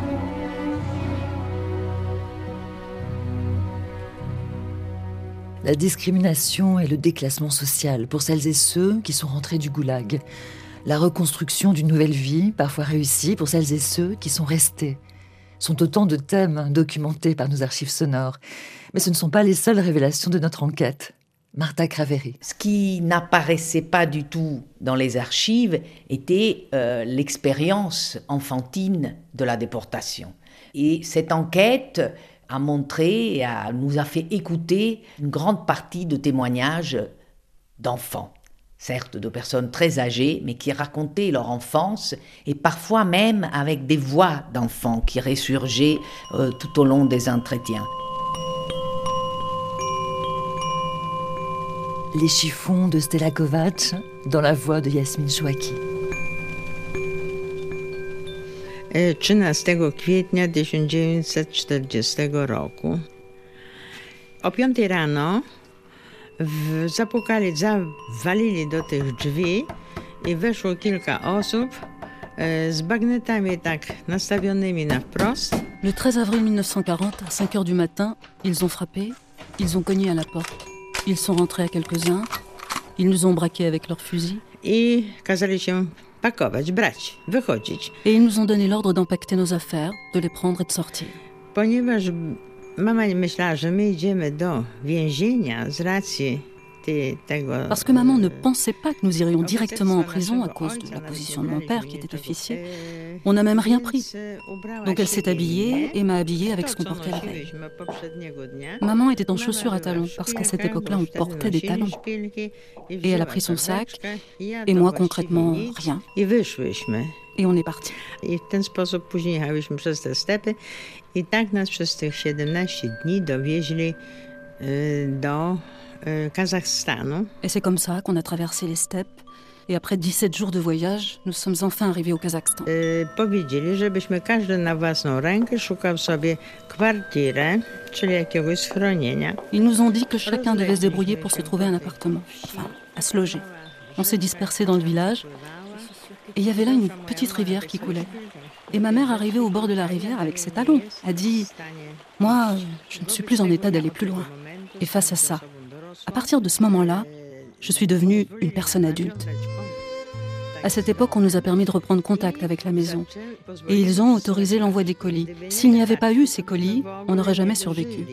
Speaker 3: La discrimination et le déclassement social pour celles et ceux qui sont rentrés du goulag. La reconstruction d'une nouvelle vie, parfois réussie, pour celles et ceux qui sont restés, sont autant de thèmes documentés par nos archives sonores. Mais ce ne sont pas les seules révélations de notre enquête. Martha Craveri.
Speaker 6: Ce qui n'apparaissait pas du tout dans les archives était euh, l'expérience enfantine de la déportation. Et cette enquête a montré, et a, nous a fait écouter une grande partie de témoignages d'enfants. Certes, de personnes très âgées, mais qui racontaient leur enfance, et parfois même avec des voix d'enfants qui ressurgeaient euh, tout au long des entretiens.
Speaker 3: Les chiffons de Stella Kovacs, dans la voix de Yasmine Chouaki.
Speaker 16: trzynastego kwietnia tysiąc dziewięćset czterdziestego roku. O piątej rano w, zapukali, zawalili do tych drzwi i weszło kilka osób e, z bagnetami tak nastawionymi na wprost.
Speaker 17: Le treize avril mille neuf cent quarante, à cinq heures du matin, ils ont frappé, ils ont cogné à la porte. Ils sont rentrés à quelques-uns, ils nous ont braqués avec leurs fusils.
Speaker 16: I kazali się pakować, brać, wychodzić.
Speaker 17: Et ils nous ont donné l'ordre d'empaqueter nos affaires, de les prendre et de sortir.
Speaker 16: Ponieważ mama myślała, że my idziemy do więzienia z racji tego...
Speaker 17: Parce que maman ne pensait pas que nous irions directement en prison à cause de la position de mon père qui était officier. On n'a même rien pris. Donc elle s'est habillée et m'a habillée avec ce qu'on portait la veille. Maman était en chaussures à talons parce qu'à cette époque-là on portait des talons. Et elle a pris son sac et moi concrètement rien. Et on est parti.
Speaker 16: I w ten sposób później jechałyśmy przez te stepy i tak nas przez tych siedemnaście dni dowieźli do Kazakhstan.
Speaker 17: Et c'est comme ça qu'on a traversé les steppes. Et après dix-sept jours de voyage, nous sommes enfin arrivés au Kazakhstan.
Speaker 16: Powiedzieli, żebyśmy każdy na własną rękę szukał sobie kwartirę, czyli jakiegoś schronienia.
Speaker 17: Ils nous ont dit que chacun devait se débrouiller pour se trouver un appartement, enfin, à se loger. On s'est dispersés dans le village. Et il y avait là une petite rivière qui coulait. Et ma mère, arrivée au bord de la rivière avec ses talons, a dit « Moi, je ne suis plus en état d'aller plus loin. » Et face à ça, à partir de ce moment-là, je suis devenue une personne adulte. À cette époque, on nous a permis de reprendre contact avec la maison. Et ils ont autorisé l'envoi des colis. S'il n'y avait pas eu ces colis, on n'aurait jamais survécu.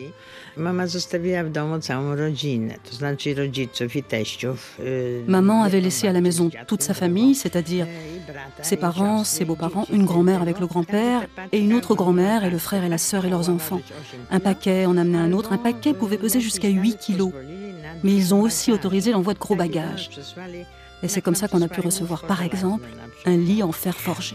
Speaker 17: Maman avait laissé à la maison toute sa famille, c'est-à-dire ses parents, ses beaux-parents, une grand-mère avec le grand-père, et une autre grand-mère et le frère et la sœur et leurs enfants. Un paquet en amenait un autre. Un paquet pouvait peser jusqu'à huit kilos. Mais ils ont aussi autorisé l'envoi de gros bagages. Et c'est comme ça qu'on a pu recevoir, par exemple, un lit en fer forgé.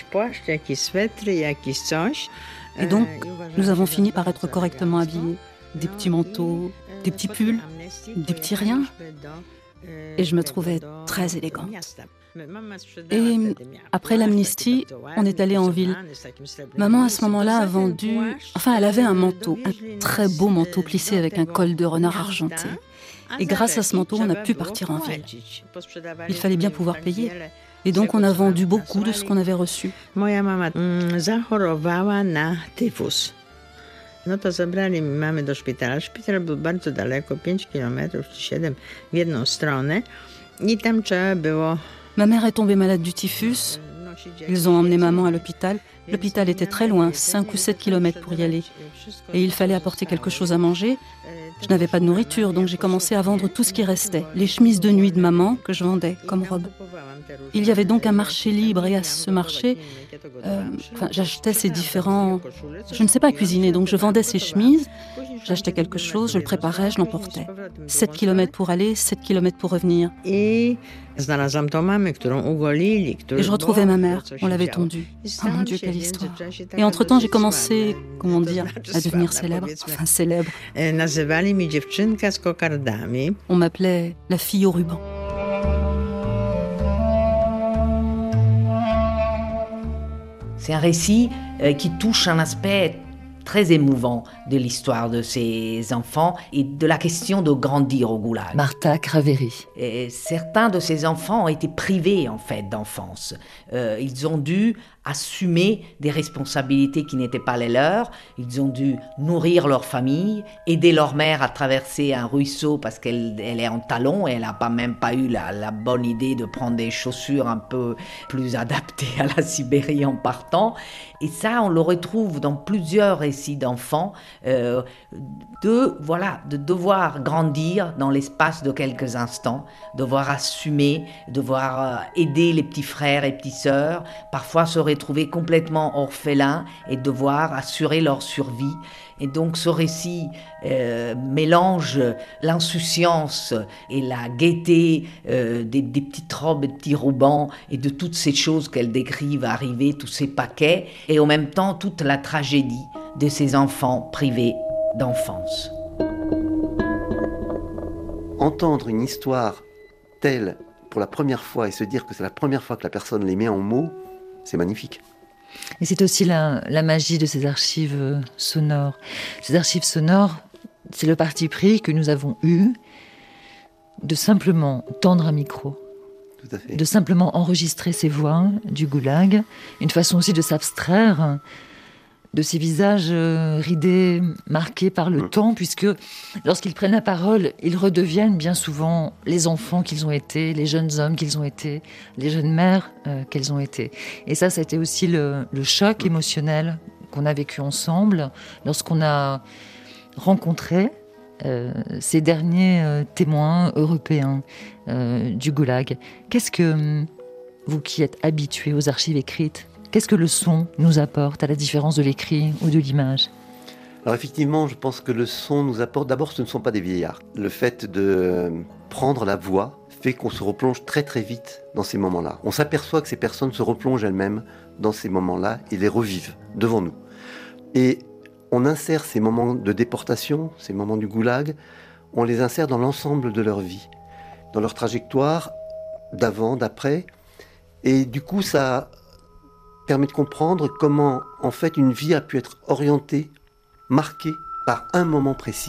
Speaker 17: Et donc, nous avons fini par être correctement habillés. des petits manteaux, des petits pulls, des petits riens. Et je me trouvais très élégante. Et après l'amnistie, on est allé en ville. Maman, à ce moment-là, a vendu... Enfin, elle avait un manteau, un très beau manteau plissé avec un col de renard argenté. Et grâce à ce manteau, on a pu partir en ville. Il fallait bien pouvoir payer. Et donc, on a vendu beaucoup de ce qu'on avait reçu.
Speaker 16: Moja mama zachorowała na tyfus. No to zabrali mamy do szpitala. Szpital był bardzo daleko, pięć kilometrów czy siedem w jedną stronę. I tam trzeba było...
Speaker 17: Ma mère est tombée malade du typhus. Ils ont emmené maman à l'hôpital. L'hôpital était très loin, cinq ou sept kilomètres pour y aller. Et il fallait apporter quelque chose à manger. Je n'avais pas de nourriture, donc j'ai commencé à vendre tout ce qui restait. Les chemises de nuit de maman que je vendais comme robe. Il y avait donc un marché libre et à ce marché, euh, enfin, j'achetais ces différents... Je ne sais pas cuisiner, donc je vendais ces chemises, j'achetais quelque chose, je le préparais, je l'emportais. sept kilomètres pour aller, sept kilomètres pour revenir. Et je retrouvais ma mère, on l'avait tondue. Oh mon Dieu, quelle histoire. Et entre-temps, j'ai commencé, comment dire, à devenir célèbre. Enfin, célèbre. On m'appelait la fille au ruban.
Speaker 6: C'est un récit euh, qui touche un aspect très émouvant de l'histoire de ces enfants et de la question de grandir au goulag.
Speaker 3: Martha Craveri.
Speaker 6: Et certains de ces enfants ont été privés en fait d'enfance. Euh, ils ont dû assumer des responsabilités qui n'étaient pas les leurs. Ils ont dû nourrir leur famille, aider leur mère à traverser un ruisseau parce qu'elle elle est en talons et elle n'a pas même pas eu la, la bonne idée de prendre des chaussures un peu plus adaptées à la Sibérie en partant. Et ça, on le retrouve dans plusieurs récits d'enfants, euh, de, voilà, de devoir grandir dans l'espace de quelques instants, devoir assumer, devoir euh, aider les petits frères et petites sœurs, parfois se retrouver complètement orphelins et devoir assurer leur survie. Et donc ce récit euh, mélange l'insouciance et la gaieté euh, des, des petites robes et des petits rubans et de toutes ces choses qu'elles décrivent arriver, tous ces paquets, et en même temps toute la tragédie de ces enfants privés d'enfance.
Speaker 7: Entendre une histoire telle pour la première fois et se dire que c'est la première fois que la personne les met en mots, c'est magnifique.
Speaker 3: Et c'est aussi la, la magie de ces archives sonores. Ces archives sonores, c'est le parti pris que nous avons eu de simplement tendre un micro,
Speaker 7: Tout à fait.
Speaker 3: de simplement enregistrer ces voix du goulag, une façon aussi de s'abstraire de ces visages ridés, marqués par le mmh. temps, puisque lorsqu'ils prennent la parole, ils redeviennent bien souvent les enfants qu'ils ont été, les jeunes hommes qu'ils ont été, les jeunes mères euh, qu'elles ont été. Et ça, ça a été aussi le, le choc mmh. émotionnel qu'on a vécu ensemble lorsqu'on a rencontré euh, ces derniers euh, témoins européens euh, du goulag. Qu'est-ce que, vous qui êtes habitués aux archives écrites, qu'est-ce que le son nous apporte, à la différence de l'écrit ou de l'image ?
Speaker 7: Alors effectivement, je pense que le son nous apporte... D'abord, ce ne sont pas des vieillards. Le fait de prendre la voix fait qu'on se replonge très très vite dans ces moments-là. On s'aperçoit que ces personnes se replongent elles-mêmes dans ces moments-là et les revivent devant nous. Et on insère ces moments de déportation, ces moments du goulag, on les insère dans l'ensemble de leur vie, dans leur trajectoire d'avant, d'après. Et du coup, ça permet de comprendre comment, en fait, une vie a pu être orientée, marquée par un moment précis.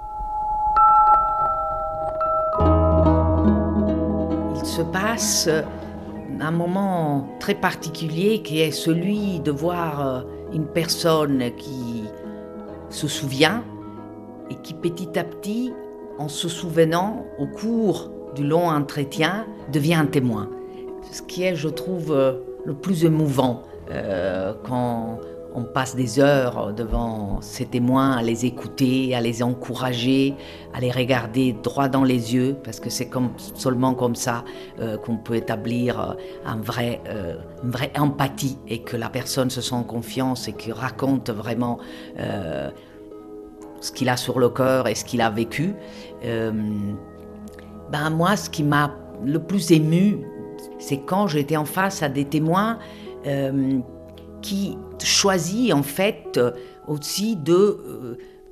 Speaker 6: Il se passe un moment très particulier qui est celui de voir une personne qui se souvient et qui, petit à petit, en se souvenant, au cours du long entretien, devient un témoin. Ce qui est, je trouve, le plus émouvant euh, quand on passe des heures devant ces témoins, à les écouter, à les encourager, à les regarder droit dans les yeux, parce que c'est comme, seulement comme ça euh, qu'on peut établir un vrai, euh, une vraie empathie et que la personne se sent en confiance et qu'il raconte vraiment euh, ce qu'il a sur le cœur et ce qu'il a vécu. Euh, ben moi, ce qui m'a le plus ému, c'est quand j'étais en face à des témoins euh, qui choisissent en fait aussi de euh,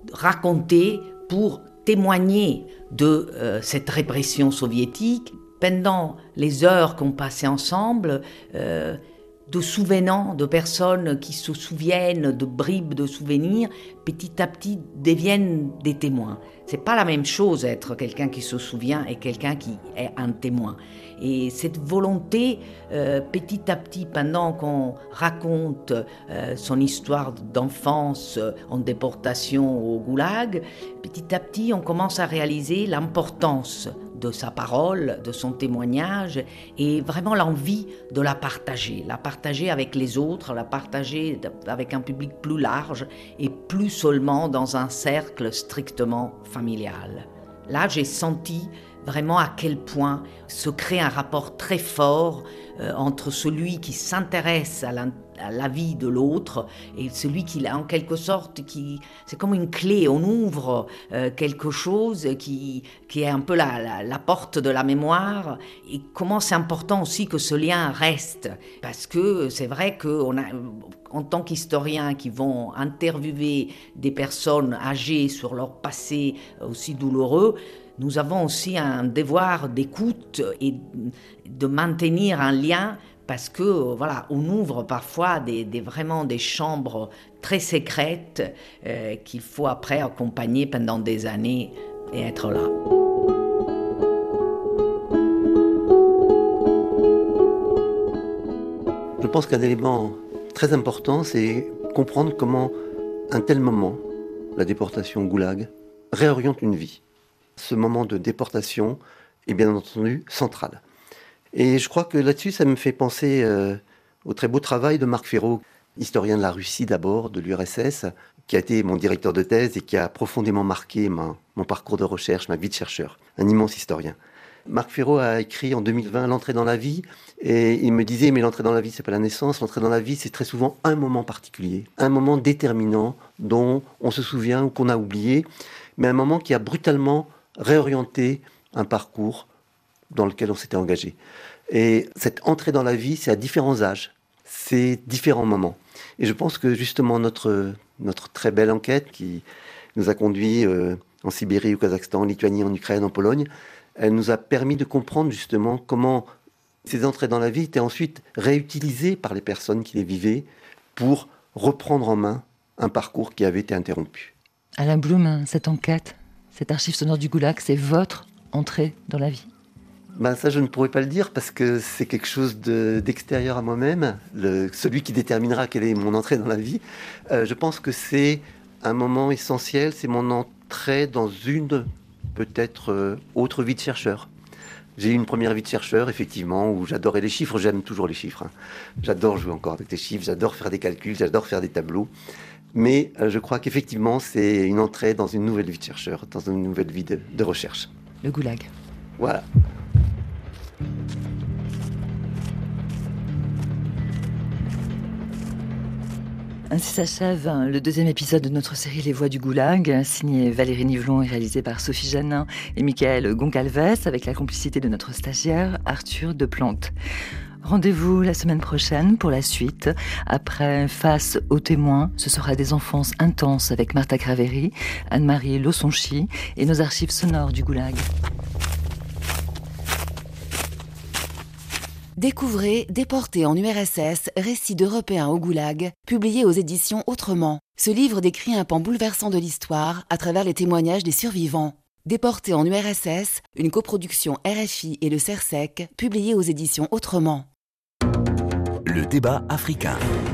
Speaker 6: raconter pour témoigner de euh, cette répression soviétique. Pendant les heures qu'on passait ensemble, euh, de souvenants, de personnes qui se souviennent de bribes de souvenirs, petit à petit deviennent des témoins. C'est pas la même chose être quelqu'un qui se souvient et quelqu'un qui est un témoin. Et cette volonté, euh, petit à petit, pendant qu'on raconte euh, son histoire d'enfance en déportation au goulag, petit à petit, on commence à réaliser l'importance de sa parole, de son témoignage, et vraiment l'envie de la partager, la partager avec les autres, la partager avec un public plus large et plus seulement dans un cercle strictement familial. Là, j'ai senti vraiment à quel point se crée un rapport très fort euh, entre celui qui s'intéresse à la, à la vie de l'autre et celui qui, en quelque sorte, qui, c'est comme une clé, on ouvre euh, quelque chose qui, qui est un peu la, la, la porte de la mémoire, et comment c'est important aussi que ce lien reste, parce que c'est vrai qu'on a, en tant qu'historiens qui vont interviewer des personnes âgées sur leur passé aussi douloureux, nous avons aussi un devoir d'écoute et de maintenir un lien, parce que voilà, on ouvre parfois des, des, vraiment des chambres très secrètes euh, qu'il faut après accompagner pendant des années et être là.
Speaker 7: Je pense qu'un élément très important, c'est comprendre comment un tel moment, la déportation au goulag, réoriente une vie. Ce moment de déportation est bien entendu central. Et je crois que là-dessus, ça me fait penser euh, au très beau travail de Marc Ferraud, historien de la Russie d'abord, de l'U R S S, qui a été mon directeur de thèse et qui a profondément marqué ma, mon parcours de recherche, ma vie de chercheur. Un immense historien. Marc Ferraud a écrit en deux mille vingt « L'entrée dans la vie » et il me disait « Mais l'entrée dans la vie, c'est pas la naissance. L'entrée dans la vie, c'est très souvent un moment particulier, un moment déterminant dont on se souvient ou qu'on a oublié, mais un moment qui a brutalement réorienter un parcours dans lequel on s'était engagé. Et cette entrée dans la vie, c'est à différents âges, c'est différents moments. Et je pense que justement notre, notre très belle enquête qui nous a conduits euh, en Sibérie, au Kazakhstan, en Lituanie, en Ukraine, en Pologne, elle nous a permis de comprendre justement comment ces entrées dans la vie étaient ensuite réutilisées par les personnes qui les vivaient pour reprendre en main un parcours qui avait été interrompu.
Speaker 3: Alain Blum, cette enquête, cet archive sonore du goulag, c'est votre entrée dans la vie?
Speaker 7: Ben ça, je ne pourrais pas le dire parce que c'est quelque chose de, d'extérieur à moi-même, le, celui qui déterminera quelle est mon entrée dans la vie. Euh, je pense que c'est un moment essentiel, c'est mon entrée dans une, peut-être, euh, autre vie de chercheur. J'ai eu une première vie de chercheur, effectivement, où j'adorais les chiffres, j'aime toujours les chiffres. Hein. J'adore jouer encore avec les chiffres, j'adore faire des calculs, j'adore faire des tableaux. Mais euh, je crois qu'effectivement, c'est une entrée dans une nouvelle vie de chercheur, dans une nouvelle vie de, de recherche.
Speaker 3: Le goulag.
Speaker 7: Voilà.
Speaker 3: Ainsi s'achève le deuxième épisode de notre série Les Voix du Goulag, signé Valérie Nivelon et réalisé par Sophie Janin et Michael Goncalves, avec la complicité de notre stagiaire Arthur Deplante. Rendez-vous la semaine prochaine pour la suite. Après Face aux témoins, ce sera des enfances intenses avec Martha Craveri, Anne-Marie Lossonchi et nos archives sonores du Goulag.
Speaker 1: Découvrez Déportés en U R S S, récits d'Européens au Goulag, publié aux éditions Autrement. Ce livre décrit un pan bouleversant de l'histoire à travers les témoignages des survivants. Déportés en U R S S, une coproduction R F I et le CERSEC, publié aux éditions Autrement.
Speaker 2: Le débat africain.